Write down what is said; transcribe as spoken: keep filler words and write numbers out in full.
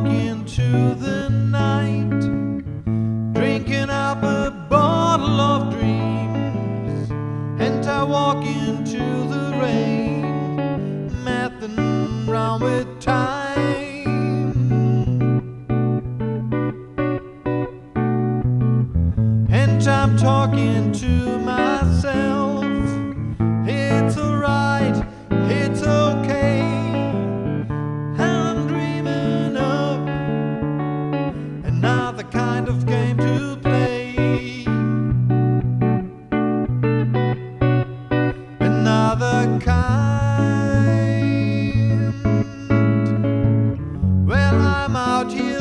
walk into the night, drinking up a bottle of dreams, and I walk into the rain, messing around with time. And I'm talking to myself, it's alright, it's okay. I'm dreaming of another kind of game to play, another kind. Well, I'm out here